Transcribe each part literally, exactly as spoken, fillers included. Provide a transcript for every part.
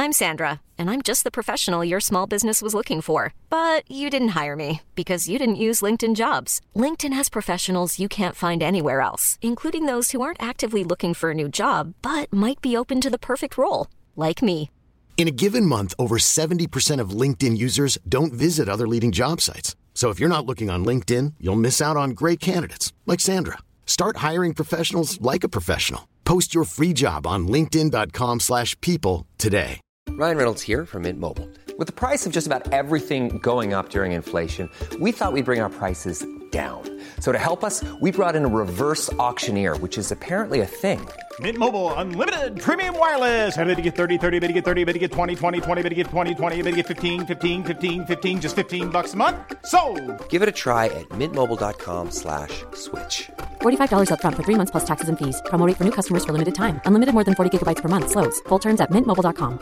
I'm Sandra, and I'm just the professional your small business was looking for. But you didn't hire me because you didn't use LinkedIn Jobs. LinkedIn has professionals you can't find anywhere else, including those who aren't actively looking for a new job, but might be open to the perfect role, like me. In a given month, over seventy percent of LinkedIn users don't visit other leading job sites. So if you're not looking on LinkedIn, you'll miss out on great candidates like Sandra. Start hiring professionals like a professional. Post your free job on linkedin dot com slash people today. Ryan Reynolds here from Mint Mobile. With the price of just about everything going up during inflation, we thought we'd bring our prices down. So to help us, we brought in a reverse auctioneer, which is apparently a thing. Mint Mobile Unlimited Premium Wireless. How to get thirty, thirty, how to get thirty, how to get twenty, twenty, twenty, how to get twenty, twenty, how to get fifteen, fifteen, fifteen, fifteen, just fifteen bucks a month? Sold! Give it a try at mintmobile.com slash switch. forty-five dollars up front for three months plus taxes and fees. Promo rate for new customers for limited time. Unlimited more than forty gigabytes per month. Slows full terms at mint mobile dot com.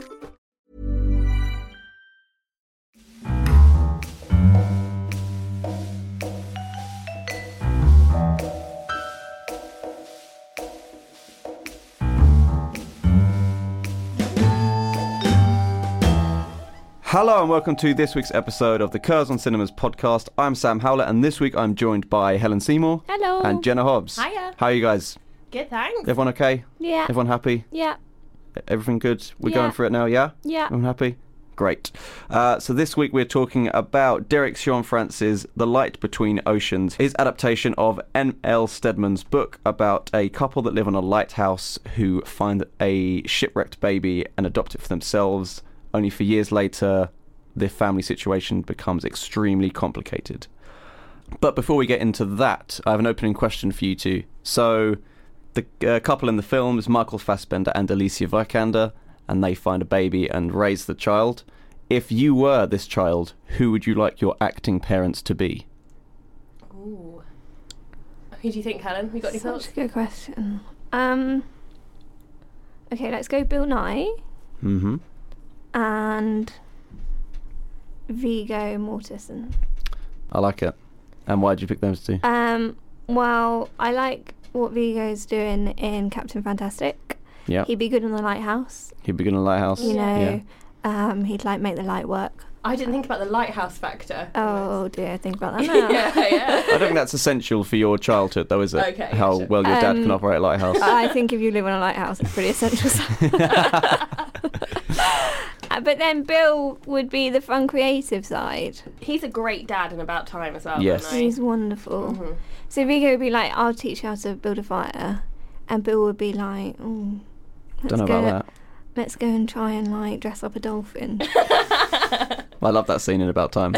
Hello and welcome to this week's episode of the Curzon Cinemas podcast. I'm Sam Howlett and this week I'm joined by Helen Seymour. Hello. And Jenna Hobbs. Hiya. How are you guys? Good, thanks. Everyone okay? Yeah. Everyone happy? Yeah. Everything good? We're Yeah. going for it now, yeah? Yeah. Everyone happy? Great. Uh, so this week we're talking about Derek Cianfrance's The Light Between Oceans, his adaptation of N L Stedman's book about a couple that live on a lighthouse who find a shipwrecked baby and adopt it for themselves, only for years later their family situation becomes extremely complicated. But before we get into that, I have an opening question for you two. So the uh, couple in the film is Michael Fassbender and Alicia Vikander, and they find a baby and raise the child. If you were this child, who would you like your acting parents to be? Ooh. Who do you think, Helen? We got any thoughts? Such a good question. Um. Okay, let's go Bill Nye Mm-hmm. and Viggo Mortensen. I like it. And why did you pick those two? Um. Well, I like what Viggo's doing in Captain Fantastic. Yeah. He'd be good in the lighthouse. He'd be good in a lighthouse. You know, Yeah. um, he'd like make the light work. I didn't think about the lighthouse factor. Oh dear, think about that now. yeah, yeah. I don't think that's essential for your childhood, though, is it? Okay, How gotcha. well your dad can Um, operate a lighthouse. I think if you live in a lighthouse, it's pretty essential. Uh, But then Bill would be the fun, creative side. He's a great dad in About Time as well. Yes. isn't he? He's wonderful. Mhm. So Viggo would be like, I'll teach you how to build a fire. And Bill would be like, oh, let's Don't know go, about let's go and try and like dress up a dolphin. that. I love that scene in About Time.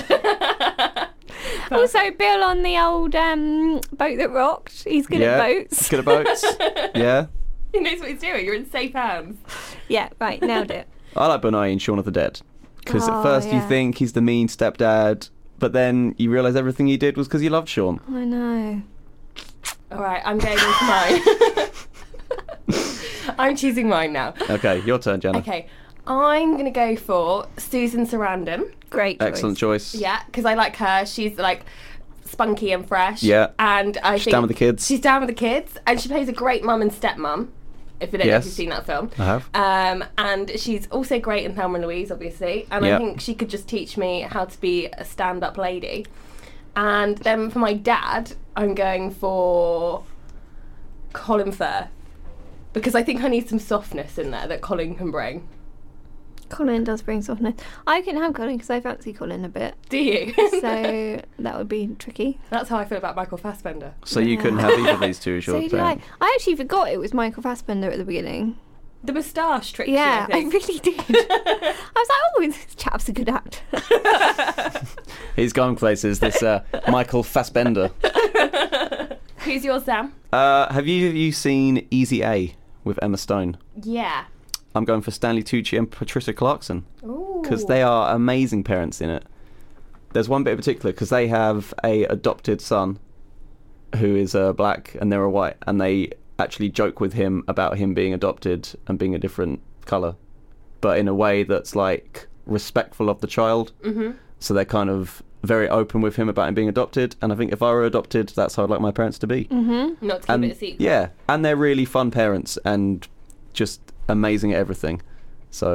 Also, Bill on the old um, boat that rocked. He's good yeah. at boats. Good at boats. Yeah. He knows what he's doing. You're in safe hands. Yeah, right, nailed it. I like Bill Nye in Shaun of the Dead. Because Oh, at first you yeah. think he's the mean stepdad, but then you realise everything he did was because he loved Shaun. I know. All right, I'm going with mine. I'm choosing mine now. Okay, your turn, Jenna. Okay, I'm going to go for Susan Sarandon. Great choice. Excellent choice. Yeah, because I like her. She's like spunky and fresh. Yeah. And I She's think down with the kids. She's down with the kids, and she plays a great mum and stepmum. If you don't know Yes. if you've seen that film, I have. Um, and she's also great in Thelma and Louise, obviously. And Yeah. I think she could just teach me how to be a stand-up lady. And then for my dad, I'm going for Colin Firth, because I think I need some softness in there that Colin can bring. Colin does bring softness. I can have Colin because I fancy Colin a bit. Do you? So that would be tricky. That's how I feel about Michael Fassbender. So you Yeah. couldn't have either of these two as So your do I. parent. I actually forgot it was Michael Fassbender at the beginning. The moustache trick. Yeah, I I think. really did. I was like, oh, this chap's a good actor. He's going places, this uh, Michael Fassbender. Who's yours, Sam? Uh, have you, have you seen Easy A with Emma Stone? Yeah. I'm going for Stanley Tucci and Patricia Clarkson. Ooh. Because they are amazing parents in it. There's one bit in particular, because they have a adopted son who is uh, black and they're a white, and they actually joke with him about him being adopted and being a different colour, but in a way that's like respectful of the child. Mm-hmm. So they're kind of very open with him about him being adopted, and I think if I were adopted, that's how I'd like my parents to be. Mm-hmm. Not to keep And it a secret. yeah, and they're really fun parents and just amazing at everything. So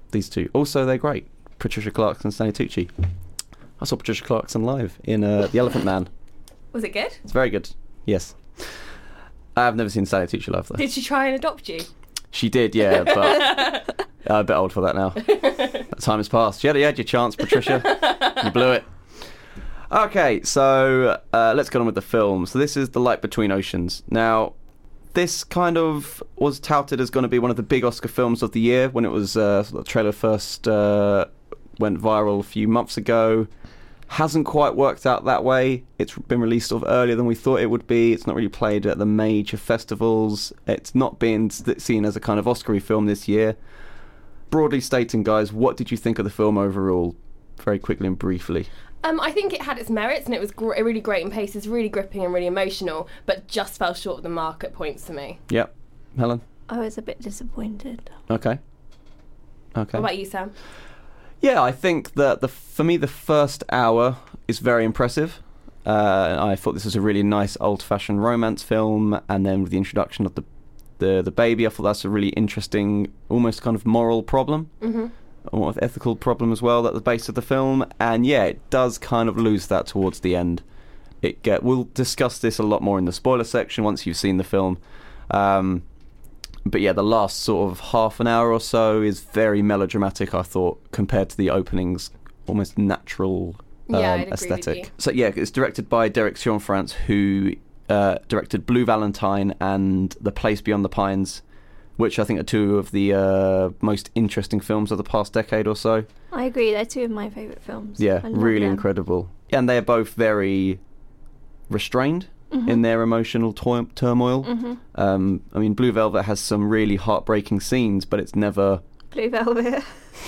these two. Also, they're great. Patricia Clarkson and Stanley Tucci. I saw Patricia Clarkson live in uh, The Elephant Man. Was it good? It's very good. Yes. I have never seen Stanley Tucci live, though. Did she try and adopt you? She did, yeah, but I'm a bit old for that now. That time has passed. You had, you had your chance, Patricia. You blew it. Okay, so uh, let's get on with the film. So this is The Light Between Oceans. Now, this kind of was touted as going to be one of the big Oscar films of the year when it was uh, the trailer first uh, went viral a few months ago. Hasn't quite worked out that way. It's been released sort of earlier than we thought it would be. It's not really played at the major festivals. It's not been seen as a kind of Oscar-y film this year. Broadly stating, guys, what did you think of the film overall? Very quickly and briefly. Um, I think it had its merits and it was gr- really great in paces, really gripping and really emotional, but just fell short of the mark at points for me. Yep. Helen? I was a bit disappointed. Okay. Okay. What about you, Sam? Yeah, I think that the for me the first hour is very impressive. Uh, I thought this was a really nice old-fashioned romance film, and then with the introduction of the the, the baby, I thought that's a really interesting, almost kind of moral problem. Mm-hmm. Or ethical problem as well at the base of the film, and yeah, it does kind of lose that towards the end. It get we'll discuss this a lot more in the spoiler section once you've seen the film, um, but yeah, the last sort of half an hour or so is very melodramatic, I thought, compared to the opening's almost natural um, yeah, I'd agree aesthetic. with you. So yeah, it's directed by Derek Cianfrance, who uh, directed Blue Valentine and The Place Beyond the Pines, which I think are two of the uh, most interesting films of the past decade or so. I agree, they're two of my favourite films. Yeah, I love really them. incredible. And they're both very restrained mm-hmm. in their emotional to- turmoil. Mm-hmm. Um, I mean, Blue Velvet has some really heartbreaking scenes, but it's never... Blue Velvet.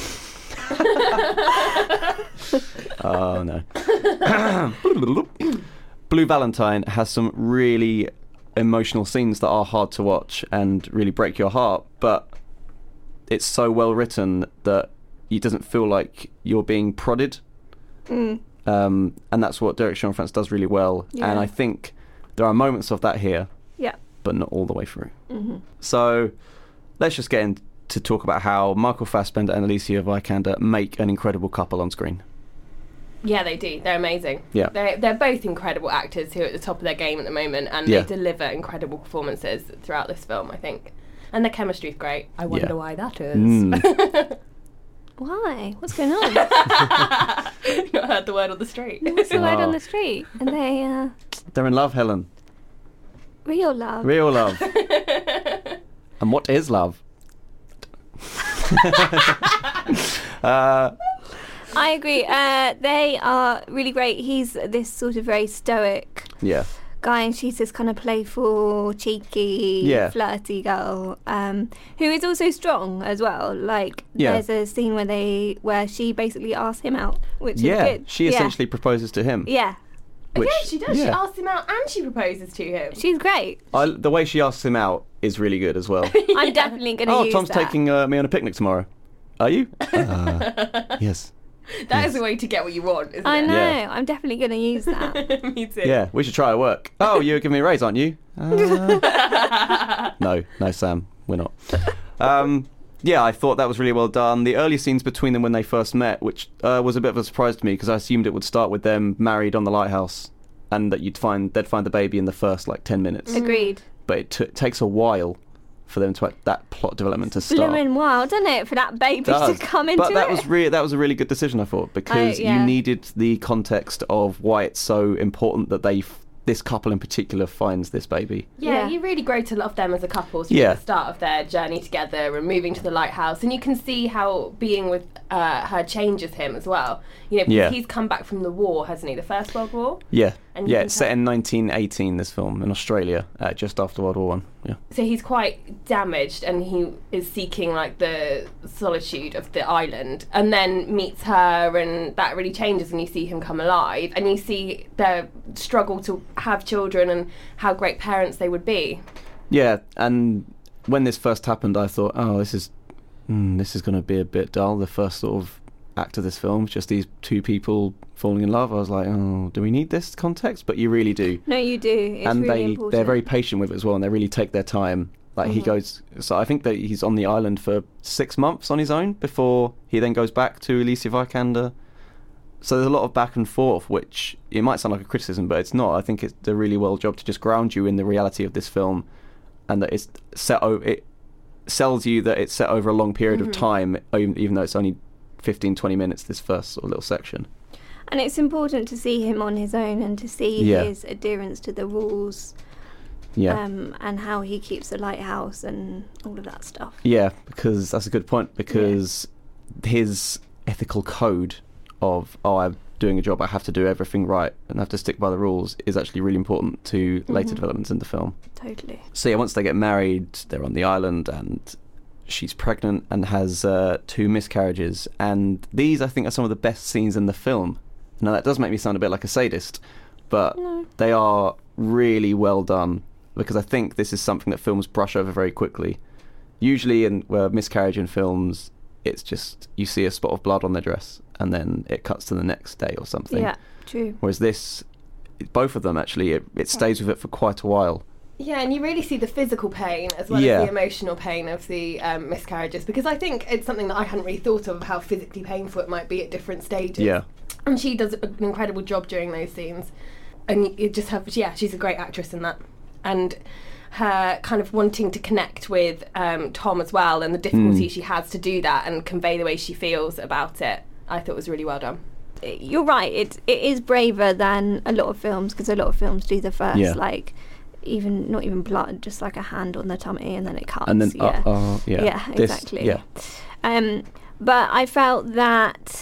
Oh, no. Blue Valentine has some really emotional scenes that are hard to watch and really break your heart, but it's so well written that it doesn't feel like you're being prodded. Mm. Um, and that's what Derek Cianfrance does really well. Yeah. And I think there are moments of that here, yeah, but not all the way through. Mm-hmm. So let's just get into to talk about how Michael Fassbender and Alicia Vikander make an incredible couple on screen. Yeah, they do. They're amazing. Yeah. They're, they're both incredible actors who are at the top of their game at the moment, and yeah. they deliver incredible performances throughout this film, I think. And their chemistry's great. I wonder yeah. why that is. Mm. Why? What's going on? Not heard the word on the street. What's the Oh. word on the street? And they, uh... They're in love, Helen. Real love. Real love. And what is love? uh... I agree. Uh, they are really great. He's this sort of very stoic yeah. guy, and she's this kind of playful, cheeky, yeah. flirty girl, um, who is also strong as well. Like, yeah. there's a scene where they where she basically asks him out, which yeah. is good. She yeah. essentially proposes to him. Yeah. Which, yeah, she does. yeah. She asks him out and she proposes to him. She's great. I, the way she asks him out is really good as well. yeah. I'm definitely going to oh, use Tom's that. taking uh, me on a picnic tomorrow. Are you? Uh, yes. That yes. is a way to get what you want, isn't I it? know. Yeah. I'm definitely going to use that. Me too. Yeah, we should try at work. Oh, you're giving me a raise, aren't you? Uh, no, no, Sam, we're not. Um, yeah, I thought that was really well done. The early scenes between them when they first met, which uh, was a bit of a surprise to me because I assumed it would start with them married on the lighthouse, and that you'd find they'd find the baby in the first like ten minutes. Agreed. But it t- takes a while for them to that plot development to start. Blooming wild, doesn't it, for that baby Does. to come into but that it? was really that was a really good decision, I thought, because I, yeah. you needed the context of why it's so important that they f- this couple in particular finds this baby. Yeah, Yeah. you really grow to love them as a couple from Yeah. the start of their journey together and moving to the lighthouse, and you can see how being with uh, her changes him as well. You know, because Yeah. he's come back from the war, hasn't he? The First World War. Yeah, And you yeah. can It's set tell- in nineteen eighteen. This film in Australia, uh, just after World War One. Yeah. So he's quite damaged, and he is seeking like the solitude of the island, and then meets her, and that really changes, and you see him come alive, and you see their struggle to have children and how great parents they would be. Yeah, and when this first happened, I thought, oh, this is mm, this is going to be a bit dull. The first sort of act of this film, just these two people falling in love. I was like, oh, do we need this context? But you really do. No, you do. It's and really they important. they're very patient with it as well, and they really take their time. Like Mm-hmm. he goes, so I think that he's on the island for six months on his own before he then goes back to Alicia Vikander. So there's a lot of back and forth, which it might sound like a criticism, but it's not. I think it's a really well job to just ground you in the reality of this film, and that it's set. O- it sells you that it's set over a long period Mm-hmm. of time, even even though it's only fifteen, twenty minutes. This first sort of little section. And it's important to see him on his own and to see Yeah. his adherence to the rules. Yeah. Um, and how he keeps the lighthouse and all of that stuff. Yeah, because that's a good point, because his ethical code of, oh, I'm doing a job, I have to do everything right and I have to stick by the rules, is actually really important to later developments in the film. Totally. So yeah, once they get married, they're on the island and she's pregnant and has uh, two miscarriages. And these, I think, are some of the best scenes in the film. Now, that does make me sound a bit like a sadist, but No. they are really well done, because I think this is something that films brush over very quickly. Usually in uh, miscarriage in films, it's just you see a spot of blood on their dress and then it cuts to the next day or something. Yeah, true. Whereas this, both of them actually, it, it stays with it for quite a while. Yeah, and you really see the physical pain as well Yeah. as the emotional pain of the um, miscarriages, because I think it's something that I hadn't really thought of, how physically painful it might be at different stages. Yeah. And she does an incredible job during those scenes. And you just have, yeah, she's a great actress in that. And her kind of wanting to connect with um, Tom as well, and the difficulty Mm. she has to do that and convey the way she feels about it, I thought was really well done. You're right, it, it is braver than a lot of films, because a lot of films do the first, Yeah. like, even not even blood, just like a hand on the tummy and then it cuts. And then, yeah. uh, uh, yeah. Yeah, This- exactly. yeah. Um, but I felt that,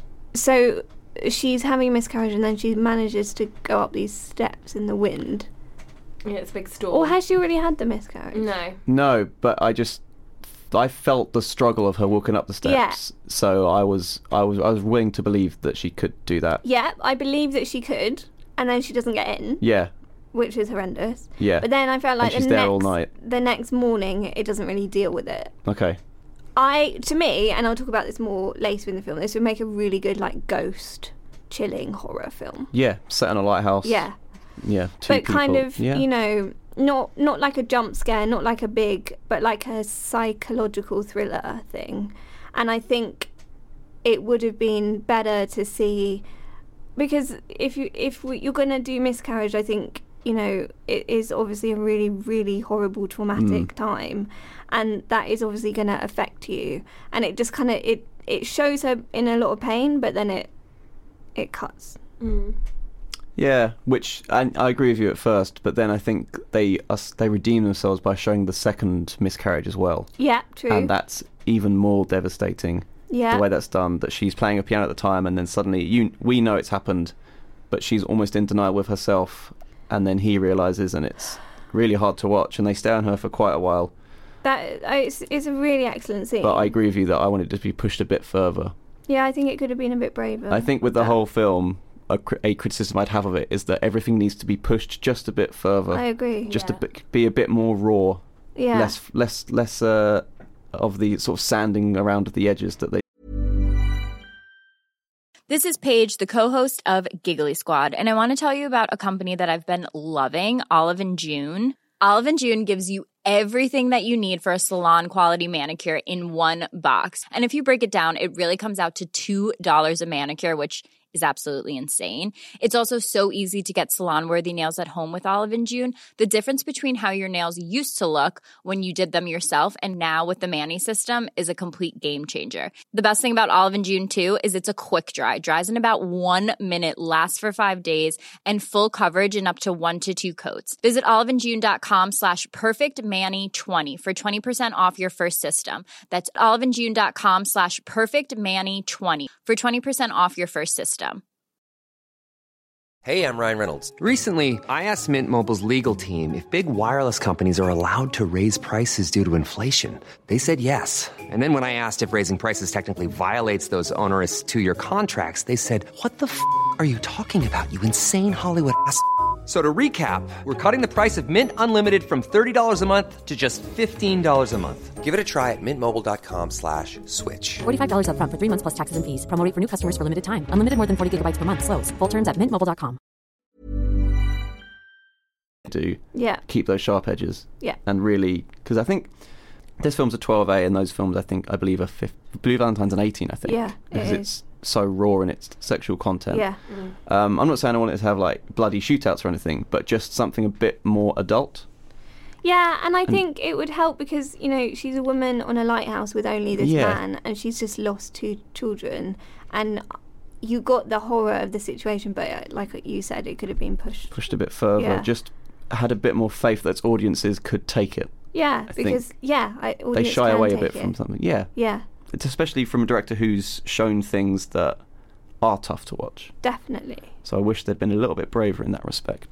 so she's having a miscarriage and then she manages to go up these steps in the wind. Yeah, it's a big storm. Or has she already had the miscarriage? No. No, but I just I felt the struggle of her walking up the steps. So I was I was I was willing to believe that she could do that. Yeah, I believe that she could, and then she doesn't get in, Yeah. which is horrendous. Yeah. But then I felt like And she's the there next all night. the next morning it doesn't really deal with it. Okay. I, to me, and I'll talk about this more later in the film, this would make a really good, like, ghost, chilling horror film. Yeah, set in a lighthouse. Yeah. Yeah. Two But kind people. of, yeah. you know, not not like a jump scare, not like a big, but like a psychological thriller thing. And I think it would have been better to see, because if you if we, you're going to do miscarriage, I think, you know, it is obviously a really, really horrible, traumatic Mm. time, and that is obviously going to affect you. And it just kind of it it shows her in a lot of pain, but then it it cuts. Mm. Yeah, which I, I agree with you at first, but then I think they us they redeem themselves by showing the second miscarriage as well, Yeah, true. and that's even more devastating. yeah. The way that's done, that she's playing a piano at the time, and then suddenly you we know it's happened, but she's almost in denial with herself, and then he realizes, and it's really hard to watch, and they stay on her for quite a while. That uh, it's, it's a really excellent scene. But I agree with you that I wanted it to be pushed a bit further. Yeah, I think it could have been a bit braver. I think with the Yeah. whole film, a, cri- a criticism I'd have of it is that everything needs to be pushed just a bit further. I agree. Just Yeah. a bit, be a bit more raw, Yeah. less, less, less uh, of the sort of sanding around the edges that they. This is Paige, the co-host of Giggly Squad, and I want to tell you about a company that I've been loving, Olive and June. Olive and June gives you everything that you need for a salon-quality manicure in one box. And if you break it down, it really comes out to two dollars a manicure, which is absolutely insane. It's also so easy to get salon-worthy nails at home with Olive and June. The difference between how your nails used to look when you did them yourself and now with the Mani system is a complete game changer. The best thing about Olive and June, too, is it's a quick dry. Dries in about one minute, lasts for five days, and full coverage in up to one to two coats. Visit oliveandjune.com slash perfectmani20 for twenty percent off your first system. That's oliveandjune.com slash perfectmani20 for twenty percent off your first system. Hey, I'm Ryan Reynolds. Recently, I asked Mint Mobile's legal team if big wireless companies are allowed to raise prices due to inflation. They said yes. And then when I asked if raising prices technically violates those onerous two-year contracts, they said, "What the f*** are you talking about, you insane Hollywood ass f- So to recap, we're cutting the price of Mint Unlimited from thirty dollars a month to just fifteen dollars a month. Give it a try at mintmobile.com slash switch. forty-five dollars up front for three months plus taxes and fees. Promo rate for new customers for limited time. Unlimited more than forty gigabytes per month. Slows full terms at mint mobile dot com. do Yeah. keep those sharp edges. Yeah. And really, because I think this film's a twelve A, and those films, I think, I believe, are fifth, Blue Valentine's an eighteen, I think. Yeah, it because is. it's so raw in its sexual content. Yeah. Um, I'm not saying I want it to have like bloody shootouts or anything, but just something a bit more adult. Yeah, and I think it would help because, you know, she's a woman on a lighthouse with only this Yeah. man, and she's just lost two children, and you got the horror of the situation, but uh, like you said, it could have been pushed. Pushed a bit further. Yeah. Just had a bit more faith that its audiences could take it. Yeah, I because, think yeah, I, They audience shy can away a take bit it. from something. Yeah. Yeah, It's especially from a director who's shown things that are tough to watch. definitely. So I wish they'd been a little bit braver in that respect.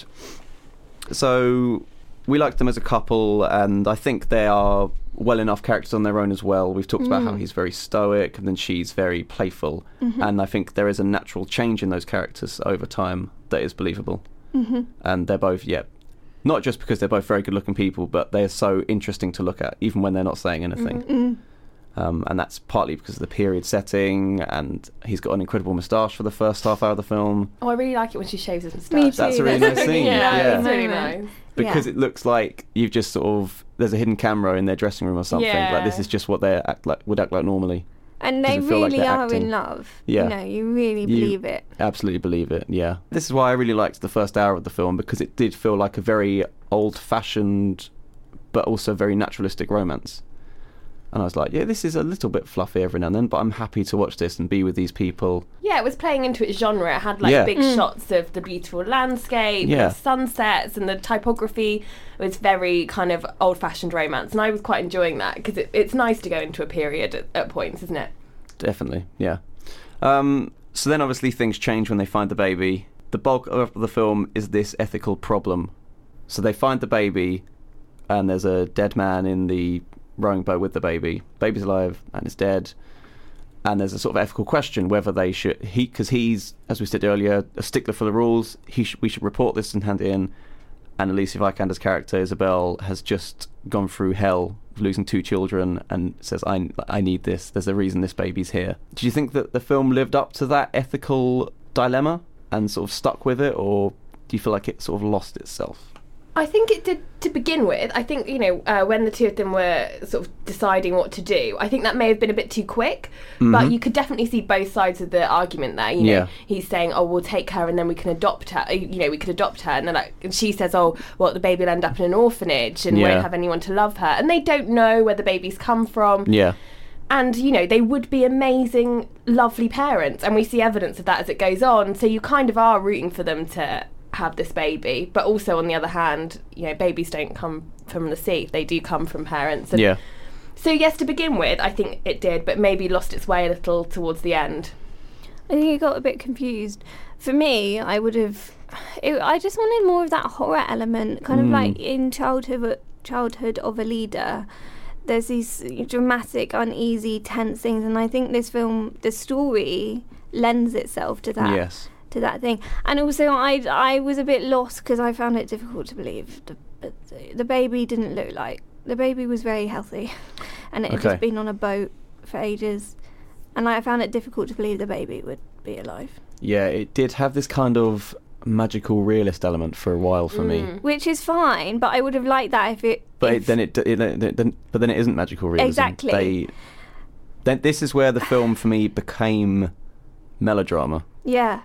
So we liked them as a couple, and I think they are well enough characters on their own as well. We've talked about how he's very stoic and then she's very playful, and I think there is a natural change in those characters over time that is believable. Mm-hmm. And they're both, yeah, not just because they're both very good looking people, but they're so interesting to look at even when they're not saying anything. Mm-hmm. Um, and that's partly because of the period setting, and he's got an incredible moustache for the first half hour of the film. Oh, I really like it when she shaves his moustache. Me too. That's a really nice scene. Yeah, Yeah. it's really Moment. nice. Because Yeah. it looks like you've just sort of, there's a hidden camera in their dressing room or something. Yeah. Like this is just what they act like, would act like normally. And they Doesn't feel like really they're are acting. in love. Yeah. You know, you really You- believe it. Absolutely believe it, yeah. This is why I really liked the first hour of the film, because it did feel like a very old-fashioned but also very naturalistic romance. And I was like, yeah, this is a little bit fluffy every now and then, but I'm happy to watch this and be with these people. Yeah, it was playing into its genre. It had like Yeah. big shots of the beautiful landscape, Yeah. and sunsets, and the typography was very kind of old-fashioned romance. And I was quite enjoying that because it, it's nice to go into a period at, at points, isn't it? Definitely, yeah. Um, so then obviously things change when they find the baby. The bulk of the film is this ethical problem. So they find the baby, and there's a dead man in the rowing boat with the baby. Baby's alive and it's dead. And there's a sort of ethical question whether they should, he, because he's, as we said earlier, a stickler for the rules. He sh- we should report this and hand it in. And Alicia Vikander's character Isabel has just gone through hell, losing two children, and says, I, I need this. There's a reason this baby's here. Do you think that the film lived up to that ethical dilemma and sort of stuck with it, or do you feel like it sort of lost itself? I think it did to begin with. I think, you know, uh, when the two of them were sort of deciding what to do, I think that may have been a bit too quick, but you could definitely see both sides of the argument there. You know, Yeah. he's saying, oh, we'll take her and then we can adopt her, you know, we could adopt her. And then like, and she says, oh, well, the baby will end up in an orphanage and Yeah. won't have anyone to love her. And they don't know where the baby's come from. Yeah. And, you know, they would be amazing, lovely parents. And we see evidence of that as it goes on. So you kind of are rooting for them to have this baby. But also, on the other hand, you know, babies don't come from the sea. They do come from parents. And Yeah. so, yes, to begin with, I think it did, but maybe lost its way a little towards the end. I think it got a bit confused. For me, I would have. It, I just wanted more of that horror element, kind of like in childhood, childhood of a leader. There's these dramatic, uneasy, tense things, and I think this film, the story, lends itself to that. Yes. To that thing, and also I I was a bit lost because I found it difficult to believe the, the the baby didn't look like the baby was very healthy, and it had Okay. just been on a boat for ages, and I found it difficult to believe the baby would be alive. Yeah, it did have this kind of magical realist element for a while for me. Which is fine, but I would have liked that if it. But if, it, then it, it, it then, but then it isn't magical realism. Exactly. They, then this is where the film for me became melodrama. Yeah.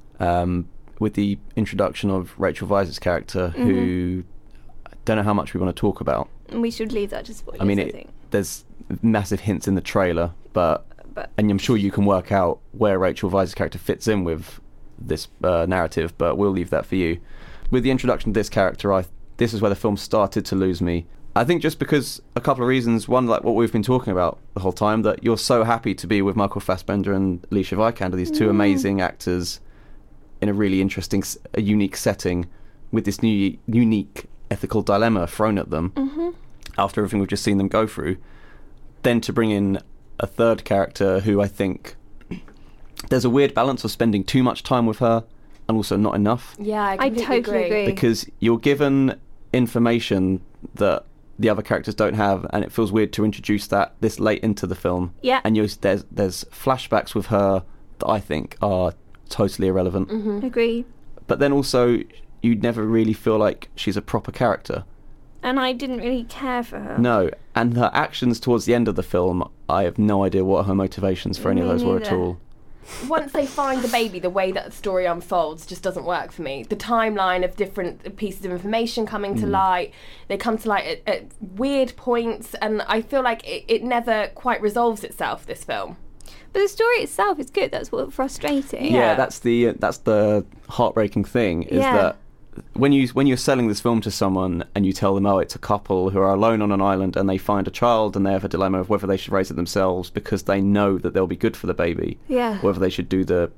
Um, with the introduction of Rachel Weisz's character, Mm-hmm. who I don't know how much we want to talk about. And we should leave that to spoilers. I mean, I it, think. there's massive hints in the trailer, but, But- and I'm sure you can work out where Rachel Weisz's character fits in with this uh, narrative, but we'll leave that for you. With the introduction of this character, I this is where the film started to lose me. I think just because a couple of reasons. One, like what we've been talking about the whole time, that you're so happy to be with Michael Fassbender and Alicia Vikander, these two amazing actors in a really interesting, s- a unique setting with this new, unique ethical dilemma thrown at them after everything we've just seen them go through. Then to bring in a third character who I think there's a weird balance of spending too much time with her and also not enough, Yeah, I, I completely totally agree. because you're given information that the other characters don't have, and it feels weird to introduce that this late into the film. Yeah. And you there's there's flashbacks with her that I think are totally irrelevant. Agreed. But then also you'd never really feel like she's a proper character. And I didn't really care for her. No, and her actions towards the end of the film, I have no idea what her motivations for any Me of those were at neither. all. Once they find the baby, the way that the story unfolds just doesn't work for me. The timeline of different pieces of information coming to Mm. light, they come to light at, at weird points, and I feel like it, it never quite resolves itself, this film. But the story itself is good. That's what's frustrating. Yeah, Yeah. that's the that's the heartbreaking thing is Yeah. that when you when you're selling this film to someone and you tell them, oh, it's a couple who are alone on an island and they find a child and they have a dilemma of whether they should raise it themselves because they know that they'll be good for the baby, Yeah. whether they should do the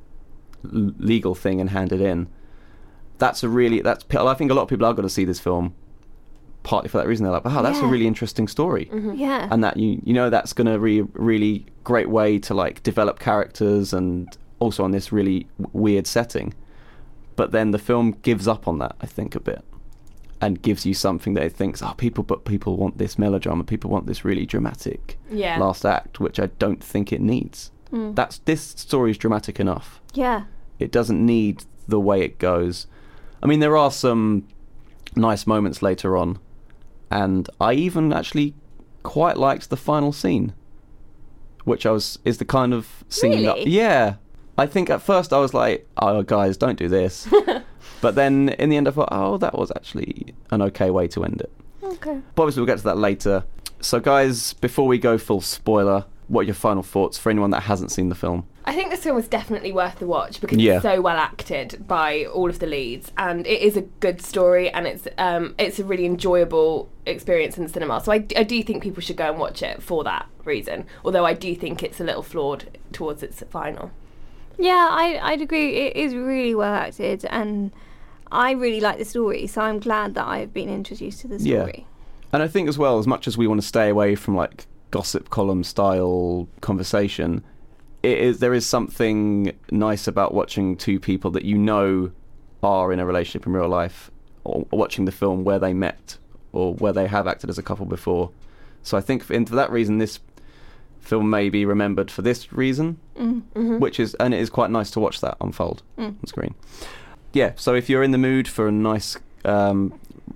l- legal thing and hand it in. That's a really that's I think a lot of people are going to see this film partly for that reason. They're like, wow, that's a Yeah. really interesting story. Yeah. And that you you know that's going to be a really great way to like develop characters and also on this really w- weird setting. But then the film gives up on that, I think, a bit, and gives you something that it thinks, oh, people, but people want this melodrama, people want this really dramatic Yeah. last act, which I don't think it needs. Mm. That's this story is dramatic enough. Yeah. It doesn't need the way it goes. I mean, there are some nice moments later on, and I even actually quite liked the final scene, which I was is the kind of scene that, Really? yeah. I think at first I was like, oh, guys, don't do this. But then in the end I thought, oh, that was actually an okay way to end it. Okay. But obviously we'll get to that later. So guys, before we go full spoiler, what are your final thoughts for anyone that hasn't seen the film? I think this film is definitely worth the watch because Yeah. it's so well acted by all of the leads, and it is a good story, and it's um, it's a really enjoyable experience in the cinema. So I, I do think people should go and watch it for that reason, although I do think it's a little flawed towards its final. Yeah, I, I'd agree. It is really well acted, and I really like the story, so I'm glad that I've been introduced to the Yeah. story. And I think as well, as much as we want to stay away from like gossip column style conversation, it is there is something nice about watching two people that you know are in a relationship in real life, or watching the film where they met or where they have acted as a couple before. So I think for, and for that reason, this film may be remembered for this reason, Mm-hmm. which is and it is quite nice to watch that unfold on screen. Yeah, so if you're in the mood for a nice um,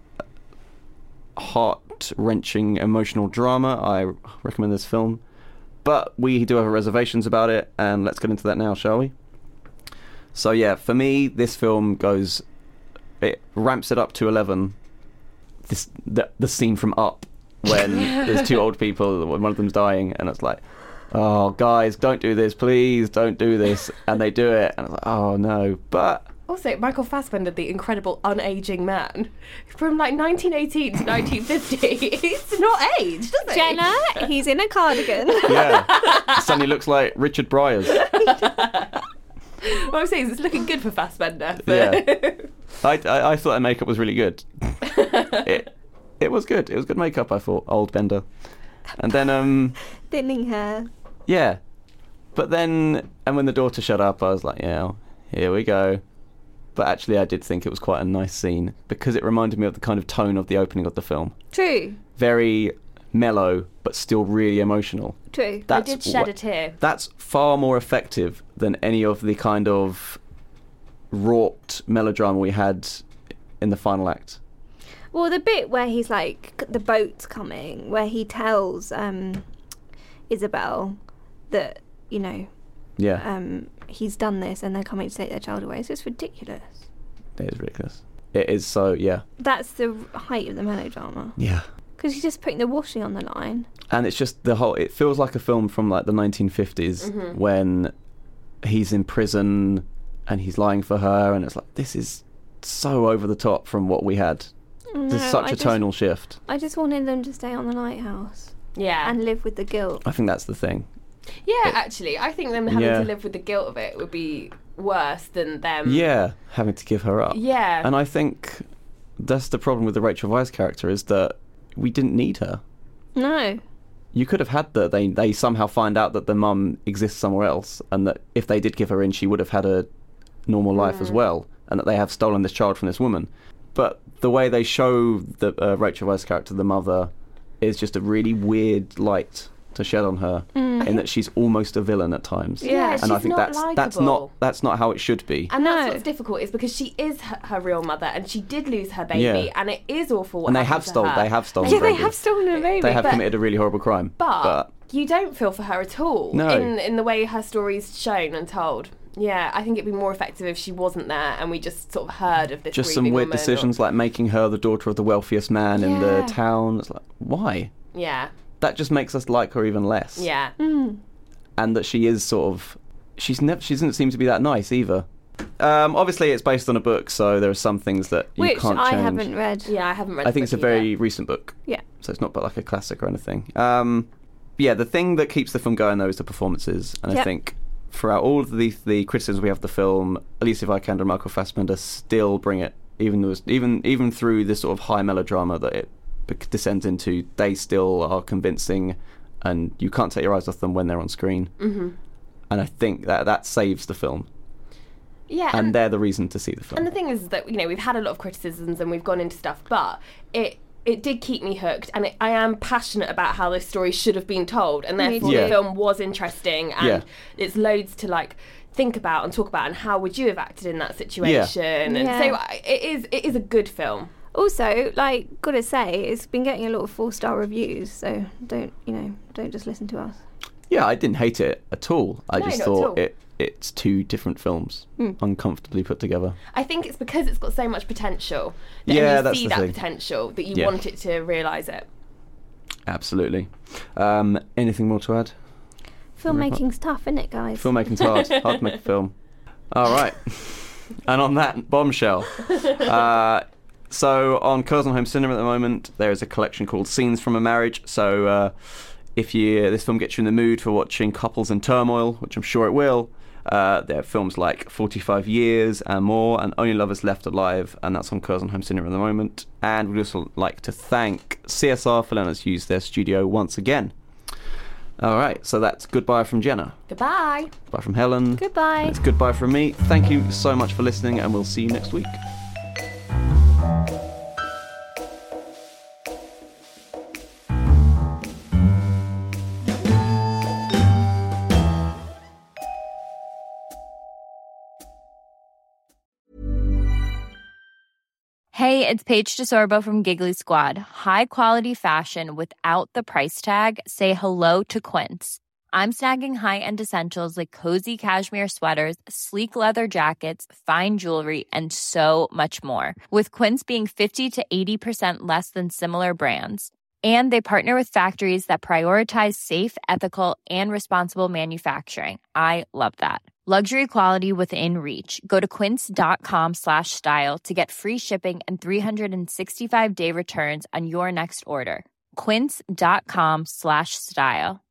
heart-wrenching emotional drama, I recommend this film. But we do have reservations about it, and let's get into that now, shall we? So yeah, for me, this film goes, it ramps it up to eleven. This the, the scene from Up when there's two old people, when one of them's dying, and it's like, oh guys, don't do this, please, don't do this, and they do it, and it's like, oh no, but. Also, Michael Fassbender, the incredible unaging man, from like nineteen eighteen to nineteen fifty, he's not aged, does he? Jenna, he's in a cardigan. Yeah, suddenly looks like Richard Bryars. What I'm saying is it's looking good for Fassbender. Yeah, I, I, I thought that makeup was really good. It it was good. It was good makeup. I thought old Bender, and then um Thinning hair. yeah, but then and when the daughter shut up, I was like, yeah, here we go. But actually, I did think it was quite a nice scene because it reminded me of the kind of tone of the opening of the film. True. Very mellow, but still really emotional. True. I That's did shed wha- a tear. That's far more effective than any of the kind of wrought melodrama we had in the final act. Well, the bit where he's like, c- the boat's coming, where he tells um, Isabel that, you know, Yeah, um, he's done this and they're coming to take their child away. It's just ridiculous. it is ridiculous. It is so, yeah. That's the height of the melodrama. Yeah. Because he's just putting the washing on the line. And it's just the whole, it feels like a film from like the nineteen fifties when he's in prison and he's lying for her, and it's like, this is so over the top from what we had. No, There's such I a just- tonal shift. I just wanted them to stay on the lighthouse Yeah. and live with the guilt. I think that's the thing. Yeah, actually, I think them having Yeah. to live with the guilt of it would be worse than them. Yeah, having to give her up. Yeah. And I think that's the problem with the Rachel Weisz character, is that we didn't need her. No. You could have had that they they somehow find out that the mum exists somewhere else, and that if they did give her in, she would have had a normal life as well, and that they have stolen this child from this woman. But the way they show the uh, Rachel Weisz character, the mother, is just a really weird light. to shed on her, Mm. in that she's almost a villain at times. Yeah, and she's I think not that's that's likeable. not that's not how it should be. And that's No. what's difficult is because she is her, her real mother, and she did lose her baby, Yeah. and it is awful. What And they happened have to stolen. her. They have stolen. Yeah, they Brendan. have stolen a baby. They have but- committed a really horrible crime. But, but you don't feel for her at all No. in in the way her story's shown and told. Yeah, I think it'd be more effective if she wasn't there and we just sort of heard of this. just some grieving weird woman decisions, like making her the daughter of the wealthiest man in the Yeah. town. It's like, why? Or, yeah, That just makes us like her even less. yeah. And that she is sort of, she's never, she doesn't seem to be that nice either. Um, obviously, it's based on a book, so there are some things that you Which can't I change. haven't read. Yeah, I haven't read I the think book it's a either. very recent book, Yeah. so it's not but like a classic or anything. Um, yeah, the thing that keeps the film going though is the performances, and I Yep. think throughout all of the the criticisms we have of the film, Alicia Vikander and Michael Fassbender still bring it, even though even even through this sort of high melodrama that it bec- descends into. They still are convincing, and you can't take your eyes off them when they're on screen. Mm-hmm. And I think that that saves the film, Yeah, and they're the reason to see the film. And the thing is that, you know, we've had a lot of criticisms and we've gone into stuff, but it it did keep me hooked, and it, I am passionate about how this story should have been told, and therefore too. the Yeah. film was interesting, and Yeah. it's loads to like think about and talk about, and how would you have acted in that situation? And Yeah. so I- it is it is a good film. Also, like, gotta say, it's been getting a lot of four-star reviews, so don't, you know, don't just listen to us. Yeah, I didn't hate it at all. I No, just not at thought all. it it's two different films, uncomfortably put together. I think it's because it's got so much potential that Yeah, you that's see the that thing. potential that you Yeah. want it to realise it. Absolutely. Um, anything more to add? Filmmaking's tough, isn't it, guys? Filmmaking's hard. Hard to make a film. All right. And on that bombshell, uh, so on Curzon Home Cinema at the moment, there is a collection called Scenes from a Marriage. So uh, if you this film gets you in the mood for watching couples in turmoil, which I'm sure it will, uh, there are films like forty-five years and more, and Only Lovers Left Alive, and that's on Curzon Home Cinema at the moment. And we'd also like to thank C S R for letting us use their studio once again. All right, so that's goodbye from Jenna. Goodbye. Bye from Helen. Goodbye. It's goodbye from me. Thank you so much for listening, and we'll see you next week. Hey, it's Paige DeSorbo from Giggly Squad. High quality fashion without the price tag. Say hello to Quince. I'm snagging high-end essentials like cozy cashmere sweaters, sleek leather jackets, fine jewelry, and so much more. With Quince being fifty to eighty percent less than similar brands. And they partner with factories that prioritize safe, ethical, and responsible manufacturing. I love that. Luxury quality within reach. Go to quince.com slash style to get free shipping and three sixty-five day returns on your next order. Quince.com slash style.